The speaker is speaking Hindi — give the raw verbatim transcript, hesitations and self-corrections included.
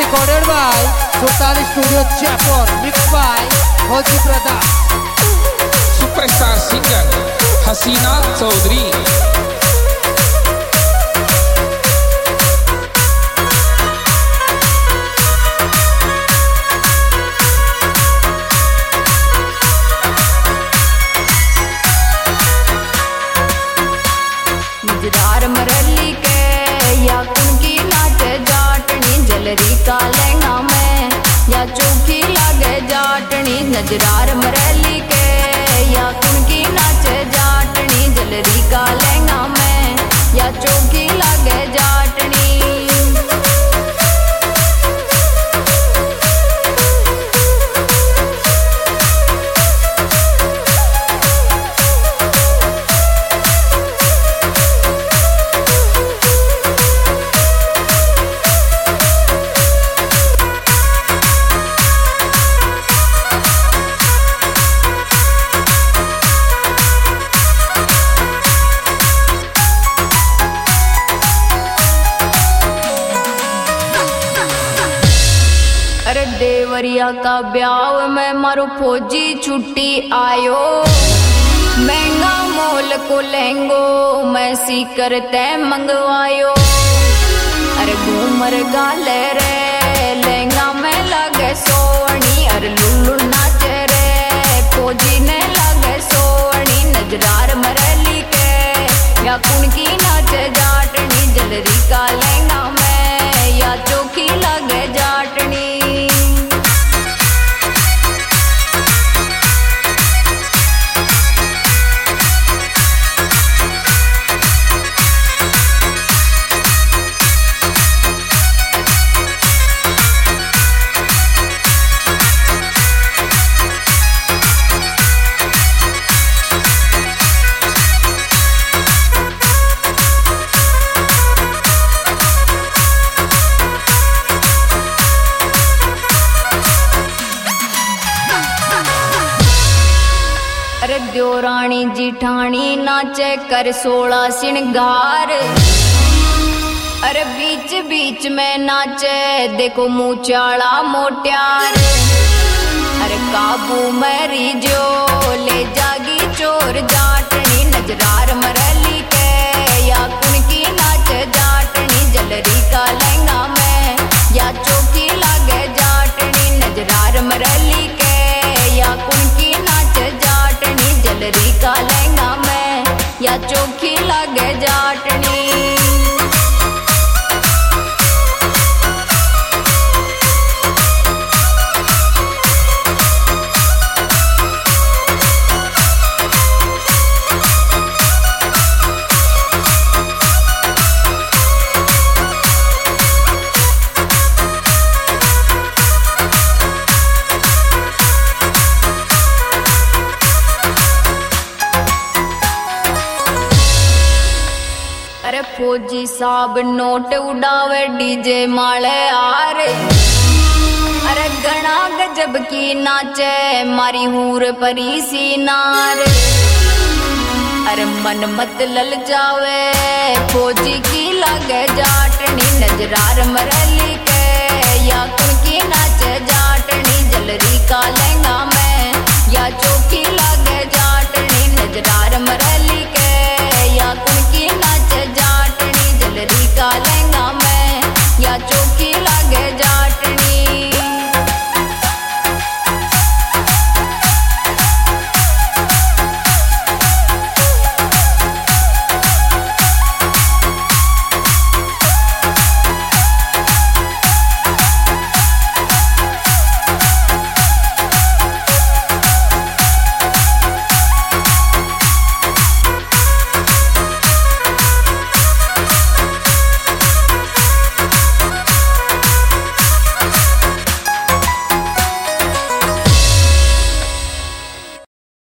recorded by Sultan Studio Jaipur, mixed by Hoji Brothers. Superstar singer Hasina Chaudhary. नजरार मरली के या कुनकी नाचे जाटनी जलरी का लहंगा में या चौकी लागे जाटनी नजरार मरली के या कुनकी नाचे जाटनी जलरी का लहंगा में या चौकी लागे जाटनी। अरे देवरिया का ब्याह में मारो फौजी छुट्टी आयो महंगा मोल को लहंगो मैं सी करते मंगवायो। अरे घूमर गाले रे लहंगा में लगे सोनी अरे लुल्लू नाचे रे फौजी ने लगे सोनी नजरार मरली के या कुनकी नाचे जाटनी जलरी का लहंगा में या चौकी लगे जाटनी। अरे द्योरानी जिठानी नाचे कर सोला सिंगार अरे बीच बीच में नाचे देखो मूचाला मोट्यार। अरे काबू मेरी जो ले जागी चोर जाटनी नजरार मरली के या कुनकी नाचे जाटनी जलरी का लहंगा में या चौकी लागे जाटनी नजरार मरली के या कुनकी नाचे जाटनी जलरी का लहंगा में या चौकी लागे जाटनी। अरे फौजी साहब नोट उड़ावे डीजे माले आर अरे गणा गजब की नाचे मारी हूर परी सी नार। अरे मन मत लल जावे फौजी की लागे जाटनी नजरार मरली के या कुनकी नाचे जाटनी जलरी का लहंगा में या चौकी लागे जाटनी नजरार मरली के